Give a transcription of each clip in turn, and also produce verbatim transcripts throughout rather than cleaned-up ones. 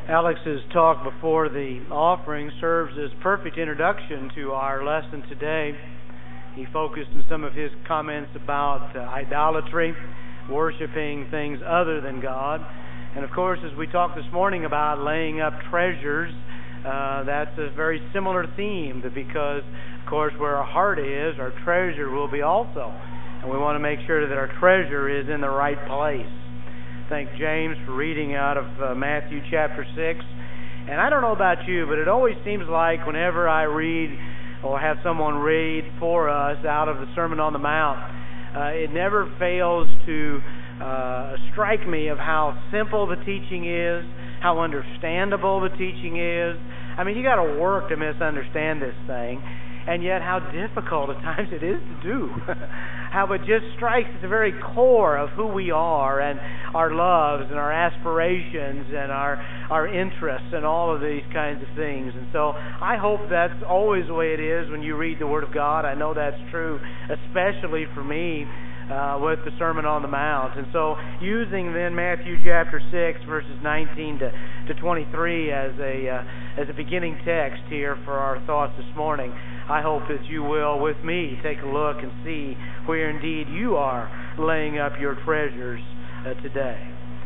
Alex's talk before the offering serves as perfect introduction to our lesson today. He focused in some of his comments about uh, idolatry, worshiping things other than God. And of course, as we talked this morning about laying up treasures, uh, that's a very similar theme, because, of course, where our heart is, our treasure will be also. And we want to make sure that our treasure is in the right place. Thank James for reading out of uh, Matthew chapter six. And I don't know about you, but it always seems like whenever I read or have someone read for us out of the Sermon on the Mount, uh, it never fails to uh, strike me of how simple the teaching is, how understandable the teaching is. I mean, you got to work to misunderstand this thing, and yet how difficult at times it is to do. How it just strikes at the very core of who we are and our loves and our aspirations and our our interests and all of these kinds of things. And so I hope that's always the way it is when you read the Word of God. I know that's true, especially for me uh, with the Sermon on the Mount. And so using then Matthew chapter six, verses nineteen to, to twenty-three as a uh, as a beginning text here for our thoughts this morning, I hope that you will, with me, take a look and see where indeed you are laying up your treasures uh, today.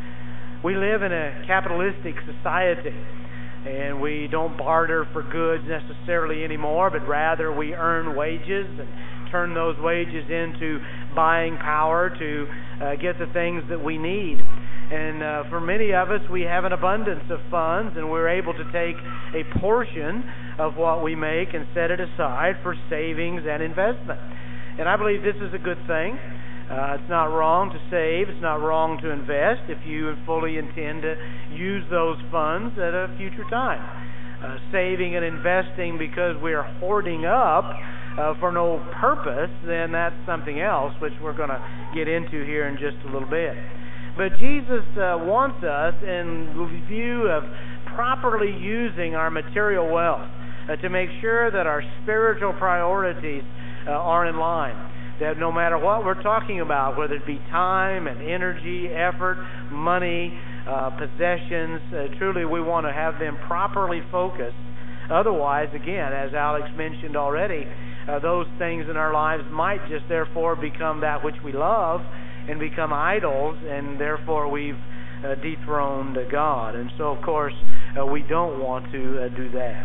We live in a capitalistic society, and we don't barter for goods necessarily anymore, but rather we earn wages and turn those wages into buying power to uh, get the things that we need. And uh, for many of us, we have an abundance of funds, and we're able to take a portion of what we make and set it aside for savings and investment. And I believe this is a good thing. Uh, it's not wrong to save. It's not wrong to invest if you fully intend to use those funds at a future time. Uh, saving and investing because we're hoarding up uh, for no purpose, then that's something else, which we're going to get into here in just a little bit. But Jesus uh, wants us, in view of properly using our material wealth, uh, to make sure that our spiritual priorities uh, are in line. That no matter what we're talking about, whether it be time and energy, effort, money, uh, possessions, uh, truly we want to have them properly focused. Otherwise, again, as Alex mentioned already, uh, those things in our lives might just therefore become that which we love and become idols, and therefore we've uh, dethroned God. And so, of course, uh, we don't want to uh, do that.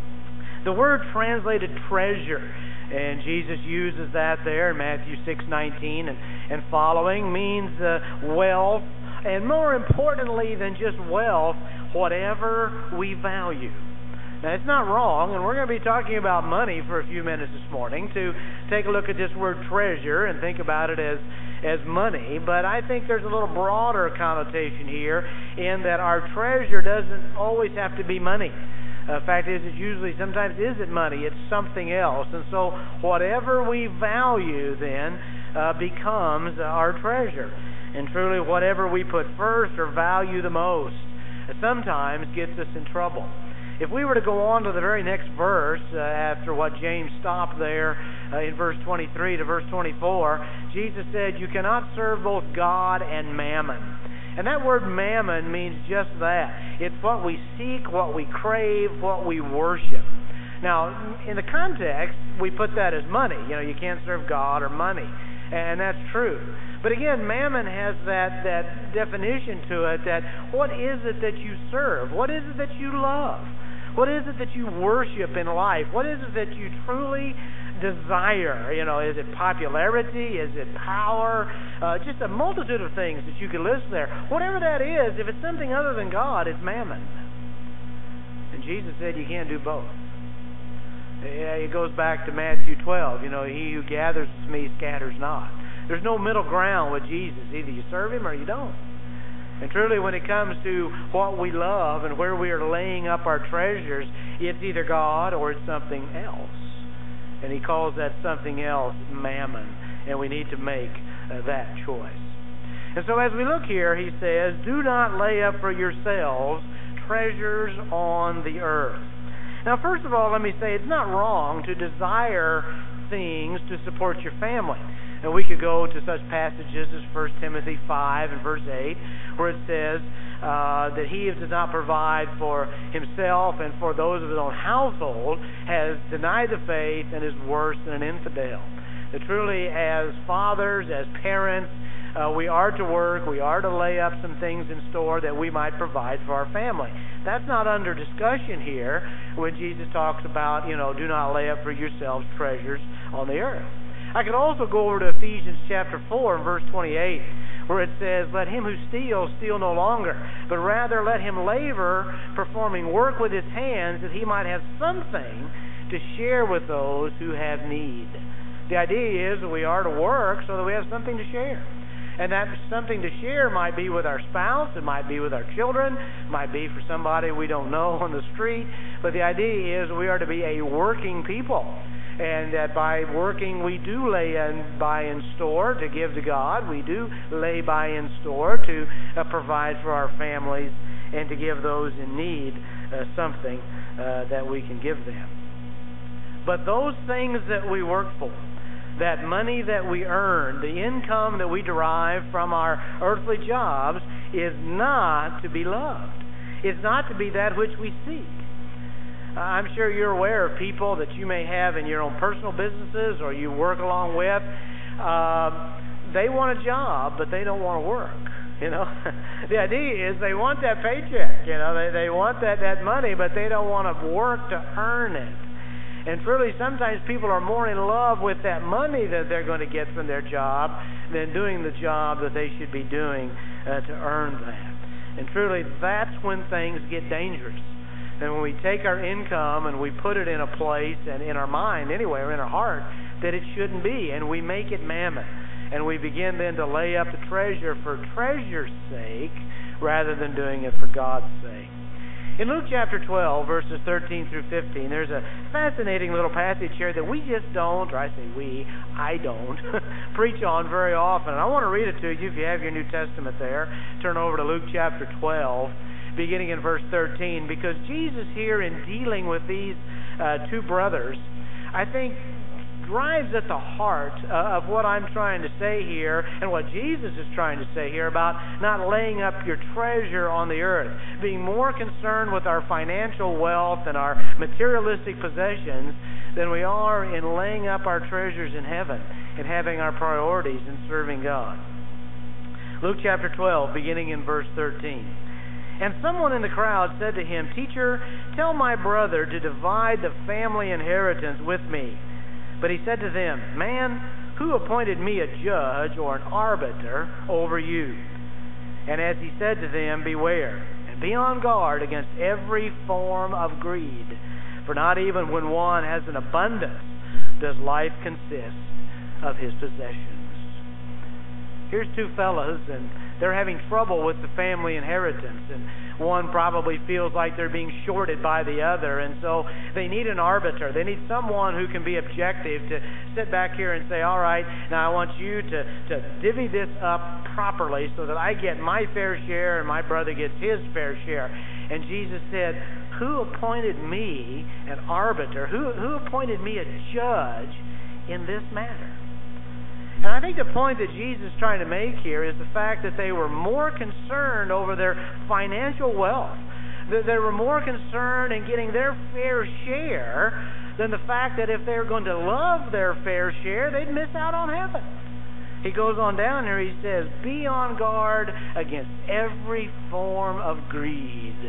The word translated treasure, and Jesus uses that there in Matthew six nineteen and, and following, means uh, wealth, and more importantly than just wealth, whatever we value. Now, it's not wrong, and we're going to be talking about money for a few minutes this morning, to take a look at this word treasure and think about it as as money, but I think there's a little broader connotation here in that our treasure doesn't always have to be money. The fact is, it usually sometimes isn't money, it's something else. And so whatever we value then uh, becomes our treasure. And truly whatever we put first or value the most uh, sometimes gets us in trouble. If we were to go on to the very next verse, uh, after what James stopped there uh, in verse twenty-three to verse twenty-four, Jesus said, you cannot serve both God and mammon. And that word mammon means just that. It's what we seek, what we crave, what we worship. Now, in the context, we put that as money. You know, you can't serve God or money. And that's true. But again, mammon has that, that definition to it, that what is it that you serve? What is it that you love? What is it that you worship in life? What is it that you truly desire? You know, is it popularity? Is it power? Uh, just a multitude of things that you could list there. Whatever that is, if it's something other than God, it's mammon. And Jesus said you can't do both. Yeah, it goes back to Matthew twelve. You know, he who gathers with me scatters not. There's no middle ground with Jesus. Either you serve him or you don't. And truly, when it comes to what we love and where we are laying up our treasures, it's either God or it's something else. And he calls that something else mammon. And we need to make uh, that choice. And so as we look here, he says, do not lay up for yourselves treasures on the earth. Now, first of all, let me say it's not wrong to desire things to support your family. And we could go to such passages as First Timothy five and verse eight, where it says uh, that he who does not provide for himself and for those of his own household has denied the faith and is worse than an infidel. That truly, as fathers, as parents, uh, we are to work, we are to lay up some things in store that we might provide for our family. That's not under discussion here when Jesus talks about, you know, do not lay up for yourselves treasures on the earth. I could also go over to Ephesians chapter four and verse twenty-eight, where it says, let him who steals steal no longer, but rather let him labor, performing work with his hands, that he might have something to share with those who have need. The idea is that we are to work so that we have something to share. And that something to share might be with our spouse, it might be with our children, it might be for somebody we don't know on the street, but the idea is we are to be a working people. And that by working, we do lay in, by in store to give to God. We do lay by in store to uh, provide for our families and to give those in need uh, something uh, that we can give them. But those things that we work for, that money that we earn, the income that we derive from our earthly jobs, is not to be loved. It's not to be that which we seek. I'm sure you're aware of people that you may have in your own personal businesses or you work along with. Uh, they want a job, but they don't want to work. You know, the idea is they want that paycheck. You know, they they want that that money, but they don't want to work to earn it. And truly, sometimes people are more in love with that money that they're going to get from their job than doing the job that they should be doing uh, to earn that. And truly, that's when things get dangerous. And when we take our income and we put it in a place, and in our mind anyway, or in our heart, that it shouldn't be, and we make it mammon, and we begin then to lay up the treasure for treasure's sake rather than doing it for God's sake. In Luke chapter twelve, verses thirteen through fifteen, there's a fascinating little passage here that we just don't, or I say we, I don't, preach on very often. And I want to read it to you if you have your New Testament there. Turn over to Luke chapter twelve. Beginning in verse thirteen, because Jesus here, in dealing with these uh, two brothers, I think drives at the heart uh, of what I'm trying to say here and what Jesus is trying to say here about not laying up your treasure on the earth, being more concerned with our financial wealth and our materialistic possessions than we are in laying up our treasures in heaven and having our priorities in serving God. Luke chapter twelve, beginning in verse thirteen. And someone in the crowd said to him, Teacher, tell my brother to divide the family inheritance with me. But he said to them, Man, who appointed me a judge or an arbiter over you? And as he said to them, Beware, and be on guard against every form of greed. For not even when one has an abundance does life consist of his possessions. Here's two fellows, and they're having trouble with the family inheritance, and one probably feels like they're being shorted by the other, and so they need an arbiter. They need someone who can be objective to sit back here and say, all right, now I want you to, to divvy this up properly so that I get my fair share and my brother gets his fair share. And Jesus said, who appointed me an arbiter? Who, who appointed me a judge in this matter? And I think the point that Jesus is trying to make here is the fact that they were more concerned over their financial wealth. That they were more concerned in getting their fair share than the fact that if they were going to love their fair share, they'd miss out on heaven. He goes on down here, he says, be on guard against every form of greed.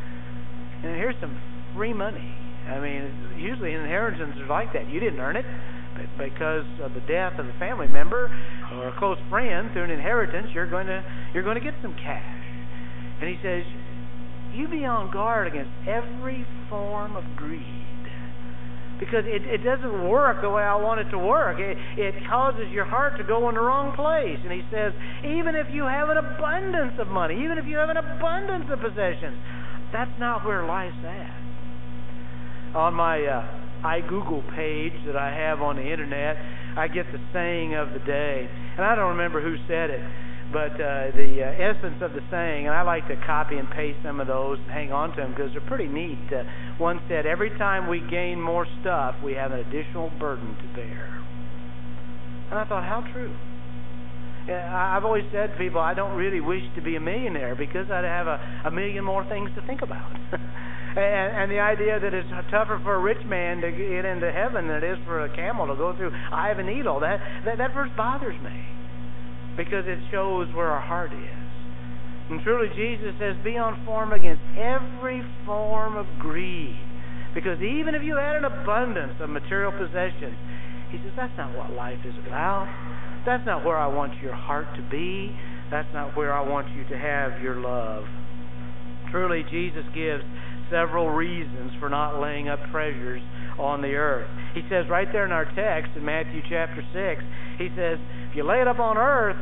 And here's some free money. I mean, usually inheritances are like that. You didn't earn it. But because of the death of a family member or a close friend through an inheritance, you're going to you're going to get some cash. And he says, you be on guard against every form of greed, because it, it doesn't work the way I want it to work. It, it causes your heart to go in the wrong place. And he says, even if you have an abundance of money, even if you have an abundance of possessions, that's not where life's at. On my uh, iGoogle page that I have on the internet, I get the saying of the day, and I don't remember who said it, but uh, the uh, essence of the saying, and I like to copy and paste some of those and hang on to them because they're pretty neat. Uh, one said, every time we gain more stuff, we have an additional burden to bear. And I thought, how true. I've always said to people, I don't really wish to be a millionaire because I'd have a, a million more things to think about. and, and the idea that it's tougher for a rich man to get into heaven than it is for a camel to go through eye of a needle, that, that, that verse bothers me because it shows where our heart is. And truly Jesus says, be on form against every form of greed. Because even if you had an abundance of material possessions, he says, that's not what life is about. That's not where I want your heart to be. That's not where I want you to have your love. Truly, Jesus gives several reasons for not laying up treasures on the earth. He says right there in our text in Matthew chapter six, he says, if you lay it up on earth,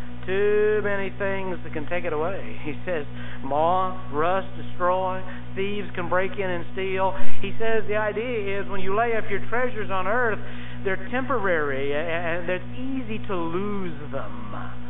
too many things that can take it away. He says, moth, rust, destroy, thieves can break in and steal. He says the idea is when you lay up your treasures on earth, they're temporary and it's easy to lose them.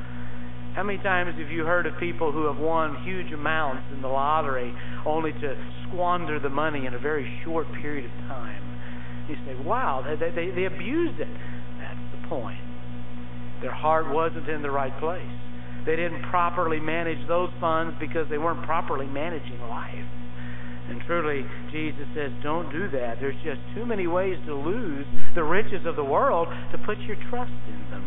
How many times have you heard of people who have won huge amounts in the lottery only to squander the money in a very short period of time? You say, wow, they, they, they abused it. That's the point. Their heart wasn't in the right place. They didn't properly manage those funds because they weren't properly managing life. And truly, Jesus says, don't do that. There's just too many ways to lose the riches of the world to put your trust in them.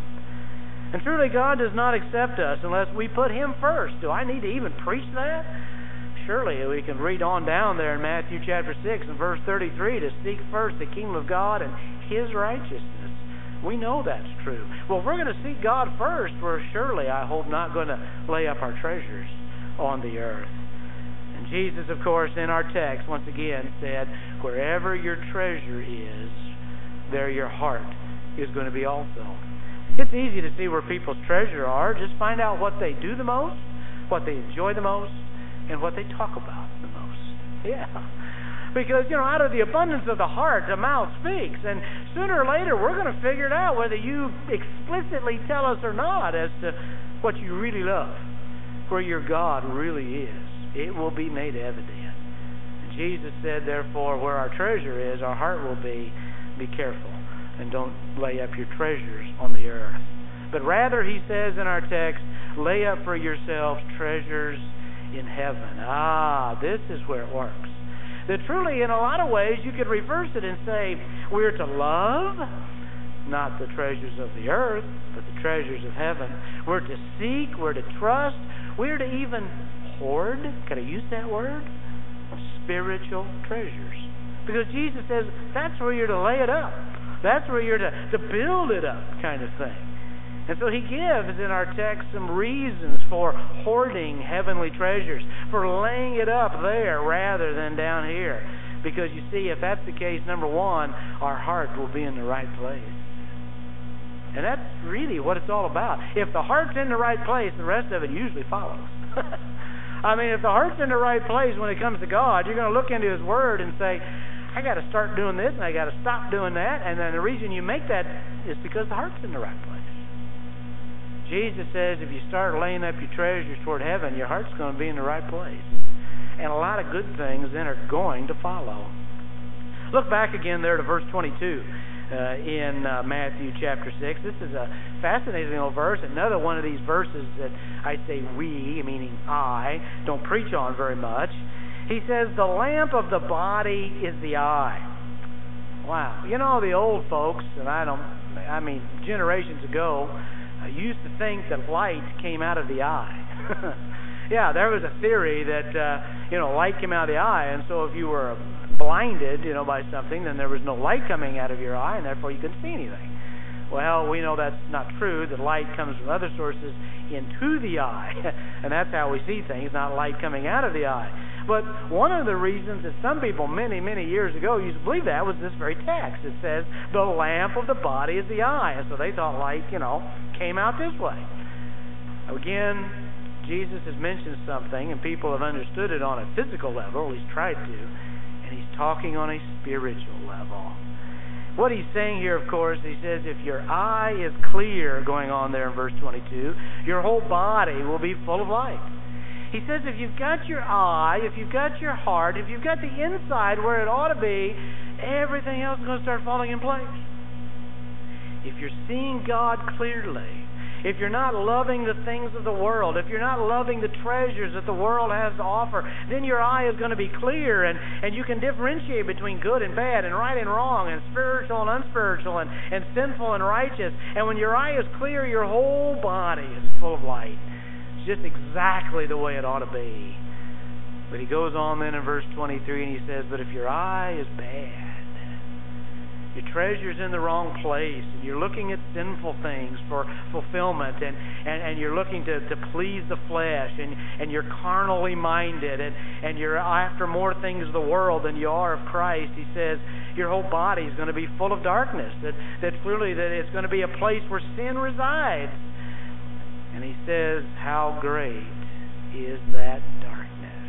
And truly, God does not accept us unless we put Him first. Do I need to even preach that? Surely we can read on down there in Matthew chapter six and verse thirty-three to seek first the kingdom of God and His righteousness. We know that's true. Well, if we're going to seek God first, we're surely, I hope, not going to lay up our treasures on the earth. And Jesus, of course, in our text, once again, said, wherever your treasure is, there your heart is going to be also. It's easy to see where people's treasure are. Just find out what they do the most, what they enjoy the most, and what they talk about the most. Yeah. Because, you know, out of the abundance of the heart, the mouth speaks. And sooner or later, we're going to figure it out whether you explicitly tell us or not as to what you really love, where your God really is. It will be made evident. And Jesus said, therefore, where our treasure is, our heart will be. Be careful and don't lay up your treasures on the earth. But rather, he says in our text, lay up for yourselves treasures in heaven. Ah, this is where it works. That truly, in a lot of ways, you could reverse it and say, we're to love, not the treasures of the earth, but the treasures of heaven. We're to seek, we're to trust, we're to even hoard, can I use that word? Spiritual treasures. Because Jesus says, that's where you're to lay it up. That's where you're to, to build it up, kind of thing. And so he gives in our text some reasons for hoarding heavenly treasures, for laying it up there rather than down here. Because you see, if that's the case, number one, our heart will be in the right place. And that's really what it's all about. If the heart's in the right place, the rest of it usually follows. I mean, if the heart's in the right place when it comes to God, you're going to look into His Word and say, I got to start doing this and I got to stop doing that. And then the reason you make that is because the heart's in the right place. Jesus says if you start laying up your treasures toward heaven, your heart's going to be in the right place. And a lot of good things then are going to follow. Look back again there to verse twenty-two uh, in uh, Matthew chapter six. This is a fascinating little verse. Another one of these verses that I say we, meaning I, don't preach on very much. He says, the lamp of the body is the eye. Wow. You know, the old folks, and I don't, I mean, generations ago, I used to think that light came out of the eye. Yeah, there was a theory that, uh, you know, light came out of the eye, and so if you were blinded, you know, by something, then there was no light coming out of your eye, and therefore you couldn't see anything. Well, we know that's not true, that light comes from other sources into the eye, and that's how we see things, not light coming out of the eye. But one of the reasons that some people many, many years ago used to believe that was this very text. It says, the lamp of the body is the eye. And so they thought light, you know, came out this way. Again, Jesus has mentioned something, and people have understood it on a physical level, or at least tried to, and He's talking on a spiritual level. What He's saying here, of course, He says, if your eye is clear, going on there in verse twenty-two, your whole body will be full of light. He says if you've got your eye, if you've got your heart, if you've got the inside where it ought to be, everything else is going to start falling in place. if you're seeing God clearly, if you're not loving the things of the world, if you're not loving the treasures that the world has to offer, then your eye is going to be clear, and, and you can differentiate between good and bad, and right and wrong, and spiritual and unspiritual, and, and sinful and righteous. And when your eye is clear, your whole body is full of light. It's just exactly the way it ought to be. But he goes on then in verse twenty-three, and he says, but if your eye is bad, your treasure's in the wrong place, and you're looking at sinful things for fulfillment, and, and, and you're looking to, to please the flesh, and, and you're carnally minded, and, and you're after more things of the world than you are of Christ, he says your whole body is going to be full of darkness, that, that clearly that it's going to be a place where sin resides. And he says, how great is that darkness.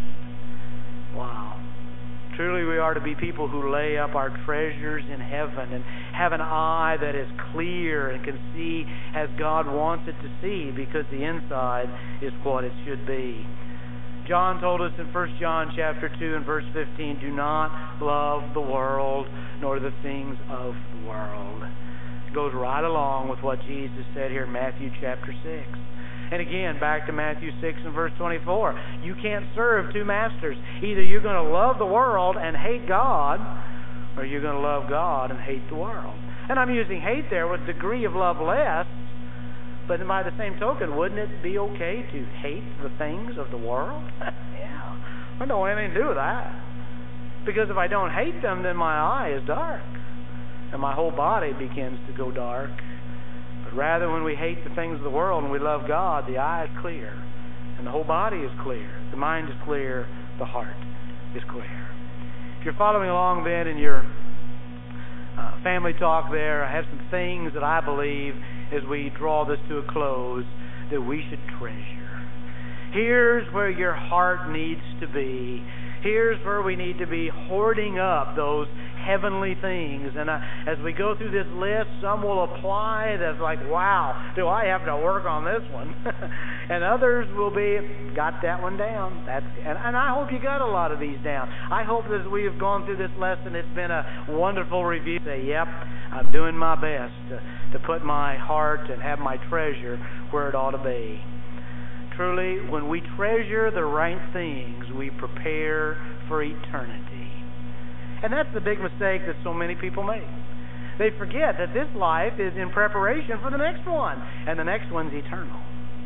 Wow. Truly we are to be people who lay up our treasures in heaven and have an eye that is clear and can see as God wants it to see, because the inside is what it should be. John told us in First John chapter two and verse fifteen, do not love the world nor the things of the world. It goes right along with what Jesus said here in Matthew chapter six. And again, back to Matthew six and verse twenty-four. You can't serve two masters. Either you're going to love the world and hate God, or you're going to love God and hate the world. And I'm using hate there with degree of love less, but by the same token, wouldn't it be okay to hate the things of the world? Yeah. I don't want anything to do with that. Because if I don't hate them, then my eye is dark, and my whole body begins to go dark. Rather, when we hate the things of the world and we love God, the eye is clear, and the whole body is clear. The mind is clear, the heart is clear. If you're following along then in your uh, family talk there, I have some things that I believe as we draw this to a close that we should treasure. Here's where your heart needs to be. Here's where we need to be hoarding up those heavenly things. And uh, as we go through this list, some will apply that's like, wow, do I have to work on this one? And others will be, got that one down. That's and, and I hope you got a lot of these down. I hope that as we have gone through this lesson, it's been a wonderful review. Say, yep, I'm doing my best to, to put my heart and have my treasure where it ought to be. Truly, when we treasure the right things, we prepare for eternity. And that's the big mistake that so many people make. They forget that this life is in preparation for the next one, and the next one's eternal.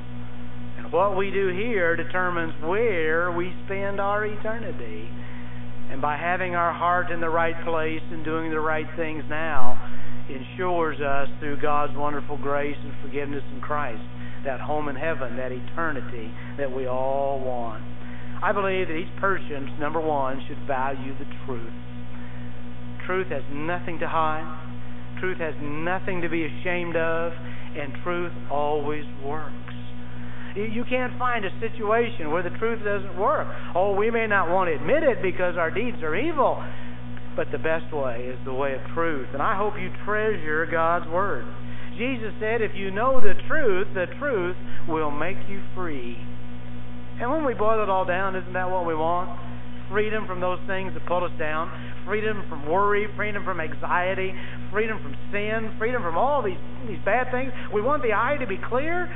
And what we do here determines where we spend our eternity. And by having our heart in the right place and doing the right things now, ensures us through God's wonderful grace and forgiveness in Christ that home in heaven, that eternity that we all want. I believe that each person, number one, should value the truth. Truth has nothing to hide. Truth has nothing to be ashamed of. And truth always works. You can't find a situation where the truth doesn't work. Oh, we may not want to admit it because our deeds are evil, but the best way is the way of truth. And I hope you treasure God's Word. Jesus said, if you know the truth, the truth will make you free. And when we boil it all down, isn't that what we want? Freedom from those things that pull us down. Freedom from worry. Freedom from anxiety. Freedom from sin. Freedom from all these, these bad things. We want the eye to be clear.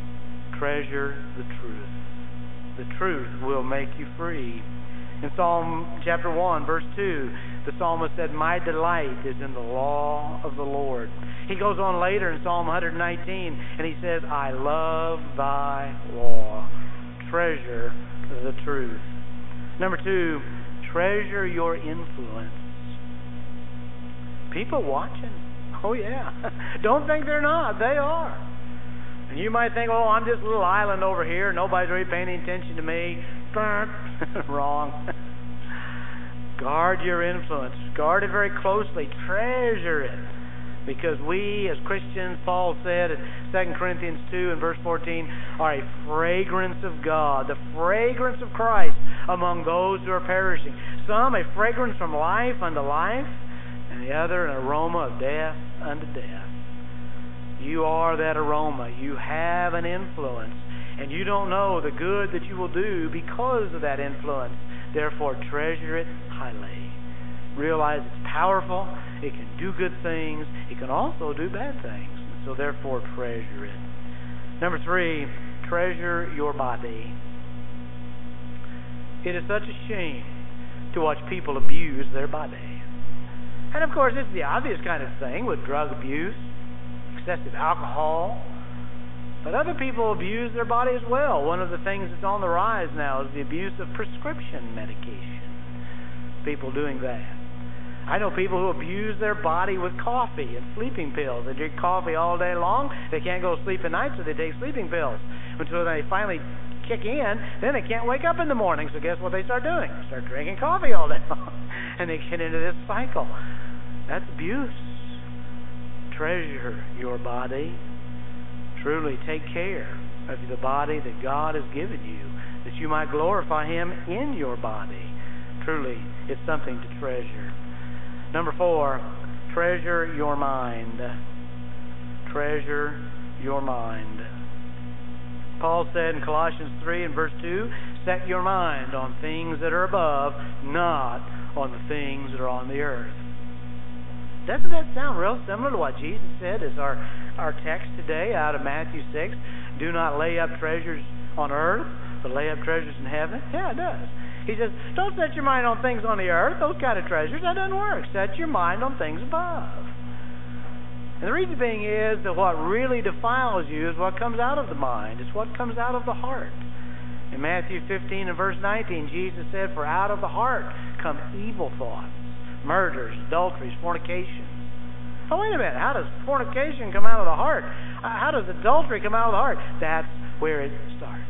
Treasure the truth. The truth will make you free. In Psalm chapter one, verse two, the psalmist said, my delight is in the law of the Lord. He goes on later in Psalm one nineteen, and he says, I love thy law. Treasure the truth. Number two, treasure your influence. People watching. Oh, yeah. Don't think they're not. They are. And you might think, oh, I'm just a little island over here. Nobody's really paying any attention to me. Wrong. Guard your influence. Guard it very closely. Treasure it. Because we, as Christians, Paul said in Second Corinthians two and verse fourteen, are a fragrance of God, the fragrance of Christ among those who are perishing. Some a fragrance from life unto life, and the other an aroma of death unto death. You are that aroma. You have an influence, and you don't know the good that you will do because of that influence. Therefore, treasure it highly. realize it's powerful. It can do good things. It can also do bad things. And so therefore, treasure it. Number three, treasure your body. It is such a shame to watch people abuse their body. And of course, it's the obvious kind of thing with drug abuse, excessive alcohol. But other people abuse their body as well. One of the things that's on the rise now is the abuse of prescription medication. People doing that. I know people who abuse their body with coffee and sleeping pills. They drink coffee all day long. They can't go to sleep at night, so they take sleeping pills. Until they finally kick in, then they can't wake up in the morning. So guess what they start doing? They start drinking coffee all day long. And they get into this cycle. That's abuse. Treasure your body. Truly take care of the body that God has given you, that you might glorify Him in your body. Truly, it's something to treasure. Number four, treasure your mind. Treasure your mind. Paul said in Colossians three and verse two, set your mind on things that are above, not on the things that are on the earth. Doesn't that sound real similar to what Jesus said as our, our text today out of Matthew six? Do not lay up treasures on earth, but lay up treasures in heaven? Yeah, it does. He says, don't set your mind on things on the earth, those kind of treasures. That doesn't work. Set your mind on things above. And the reason being is that what really defiles you is what comes out of the mind. It's what comes out of the heart. In Matthew fifteen and verse nineteen, Jesus said, for out of the heart come evil thoughts, murders, adulteries, fornications. Oh, wait a minute. How does fornication come out of the heart? How does adultery come out of the heart? That's where it starts.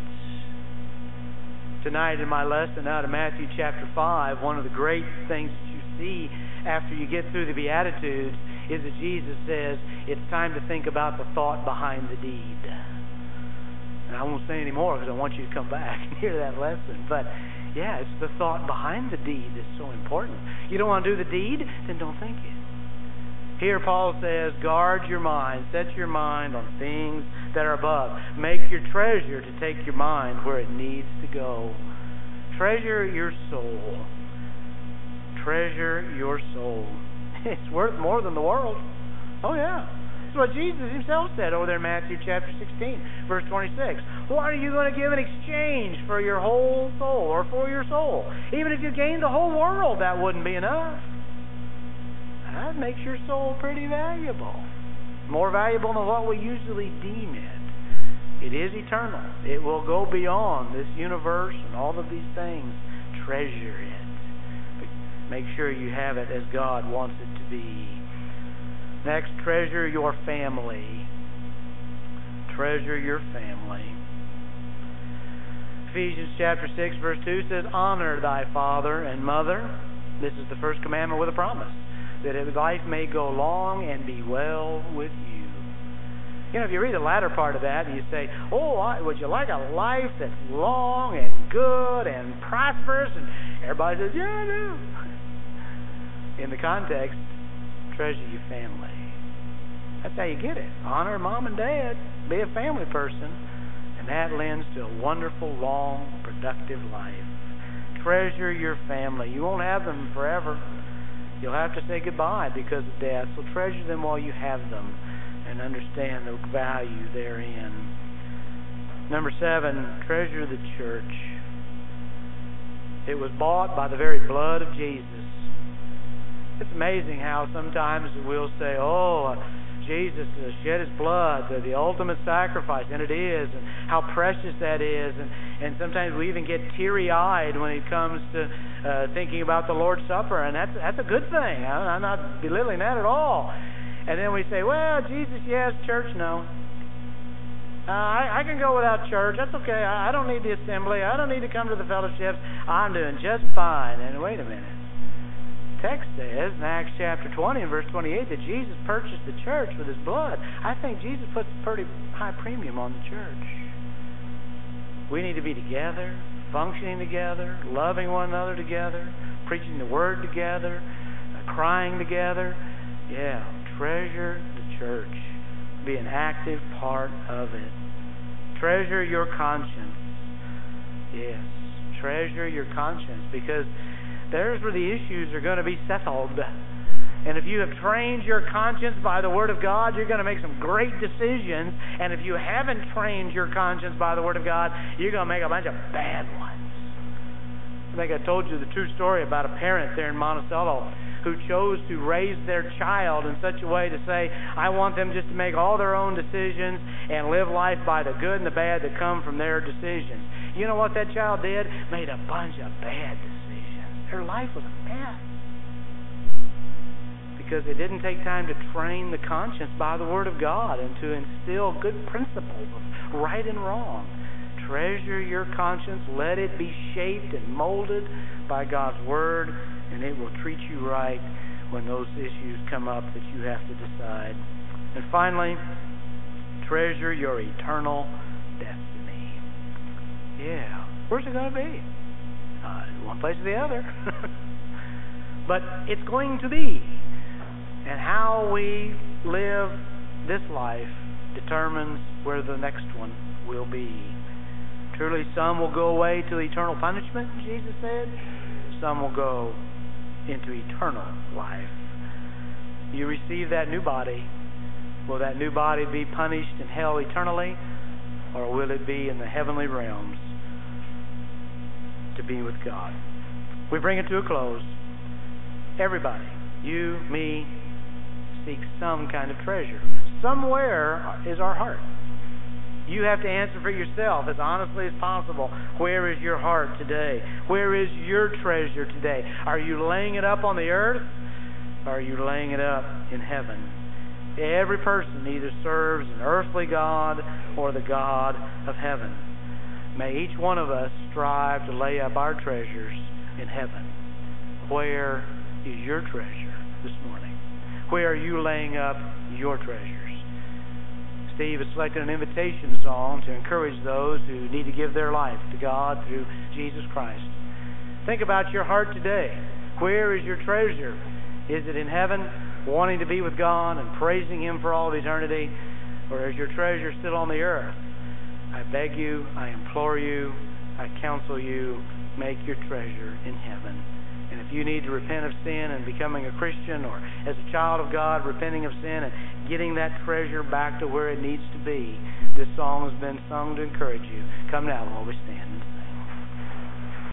Tonight in my lesson out of Matthew chapter five, one of the great things that you see after you get through the Beatitudes is that Jesus says it's time to think about the thought behind the deed. And I won't say any more because I want you to come back and hear that lesson. But yeah, it's the thought behind the deed that's so important. You don't want to do the deed? Then don't think it. Here Paul says, guard your mind. Set your mind on things that are above. Make your treasure to take your mind where it needs to go. Treasure your soul. Treasure your soul. It's worth more than the world. Oh yeah. That's what Jesus himself said over there in Matthew chapter sixteen, verse twenty-six. What are you going to give in exchange for your whole soul or for your soul? Even if you gained the whole world, that wouldn't be enough. That makes your soul pretty valuable. More valuable than what we usually deem it. It is eternal. It will go beyond this universe and all of these things. Treasure it. Make sure you have it as God wants it to be. Next, treasure your family. Treasure your family. Ephesians chapter six verse two says, honor thy father and mother. This is the first commandment with a promise, that life may go long and be well with you. You know, if you read the latter part of that and you say, oh, would you like a life that's long and good and prosperous? And everybody says, yeah, I do. In the context, treasure your family. That's how you get it. Honor mom and dad. Be a family person. And that lends to a wonderful, long, productive life. Treasure your family. You won't have them forever. You'll have to say goodbye because of death. So treasure them while you have them and understand the value therein. Number seven, treasure the church. It was bought by the very blood of Jesus. It's amazing how sometimes we'll say, oh, Jesus shed his blood, the, the ultimate sacrifice, and it is, and how precious that is. And, and sometimes we even get teary-eyed when it comes to uh, thinking about the Lord's Supper, and that's, that's a good thing. I, I'm not belittling that at all. And then we say, well, Jesus, yes, church, no. Uh, I, I can go without church. That's okay. I, I don't need the assembly. I don't need to come to the fellowships. I'm doing just fine. And wait a minute. Text says in Acts chapter twenty and verse twenty-eight that Jesus purchased the church with his blood. I think Jesus puts a pretty high premium on the church. We need to be together, functioning together, loving one another together, preaching the word together, uh, crying together. Yeah, treasure the church. Be an active part of it. Treasure your conscience. Yes, treasure your conscience, because there's where the issues are going to be settled. And if you have trained your conscience by the Word of God, you're going to make some great decisions. And if you haven't trained your conscience by the Word of God, you're going to make a bunch of bad ones. I think I told you the true story about a parent there in Monticello who chose to raise their child in such a way to say, I want them just to make all their own decisions and live life by the good and the bad that come from their decisions. You know what that child did? Made a bunch of bad decisions. Their life was a mess. Because they didn't take time to train the conscience by the Word of God and to instill good principles of right and wrong. Treasure your conscience. Let it be shaped and molded by God's Word, and it will treat you right when those issues come up that you have to decide. And finally, treasure your eternal destiny. Yeah, where's it going to be? Uh, one place or the other. But it's going to be. And how we live this life determines where the next one will be. Truly, some will go away to eternal punishment, Jesus said. Some will go into eternal life. You receive that new body. Will that new body be punished in hell eternally? Or will it be in the heavenly realms to be with God? We bring it to a close. Everybody, you, me, seek some kind of treasure. Somewhere is our heart. You have to answer for yourself as honestly as possible. Where is your heart today? Where is your treasure today? Are you laying it up on the earth? Or are you laying it up in heaven? Every person either serves an earthly God or the God of heaven. May each one of us strive to lay up our treasures in heaven. Where is your treasure this morning? Where are you laying up your treasures? Steve has selected an invitation song to encourage those who need to give their life to God through Jesus Christ. Think about your heart today. Where is your treasure? Is it in heaven, wanting to be with God and praising Him for all of eternity? Or is your treasure still on the earth? I beg you, I implore you, I counsel you, make your treasure in heaven. And if you need to repent of sin and becoming a Christian, or as a child of God, repenting of sin and getting that treasure back to where it needs to be, this song has been sung to encourage you. Come now while we stand.